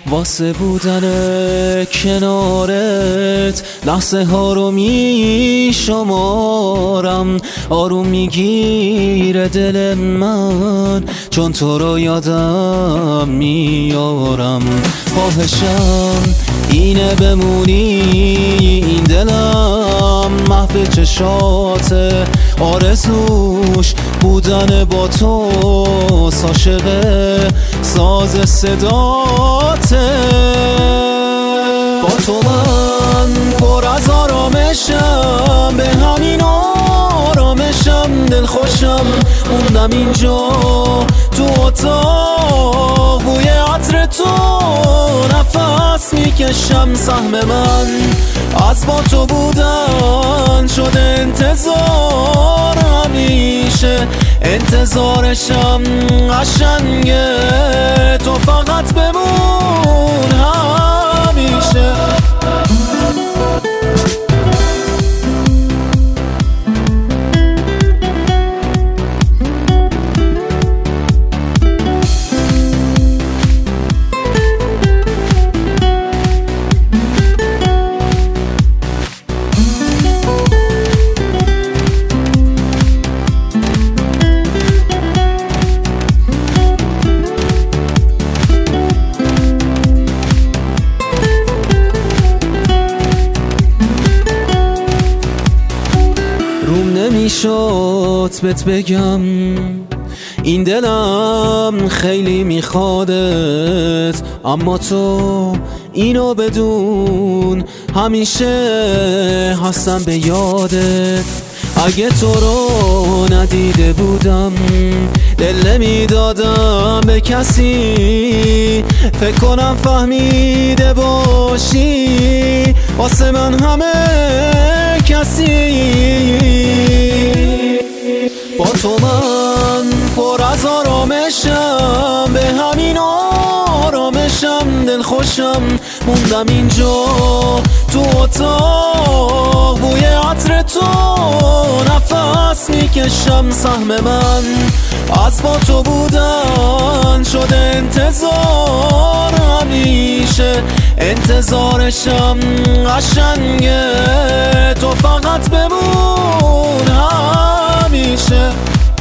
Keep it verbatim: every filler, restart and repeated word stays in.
واسه بودن کنارت لحظه ها رو می شمارم، آروم میگیره دل من چون تو رو یادم میارم. خواهشم اینه بمونی این دلم محو چشاته، آرزوش بودن با تو عاشق ساز صداته. با تو من پر از آرامشم، به همین آرامشم دل خوشم موندم اینجا تو اتاق، بوی عطر تو نفس میکشم. سهم من از با تو بودن شده انتظار، همیشه انتظارشم قشنگه تو فقط بمون همیشه. روم نمیشد بهت بگم این دلم خیلی میخوادت، اما تو اینو بدون همیشه هستم به یادت. اگه تو رو ندیده بودم دل نمیدادم به کسی، فکر کنم فهمیده باشی واسه من همه کسی. با تو من پر از آرامشم، به همین آرامشم دل خوشم موندم اینجا تو اتاق، بوی عطر تو نفس میکشم. سهم من از با تو بودن شده انتظار، همیشه انتظارشم قشنگه تو فقط بمون همیشه.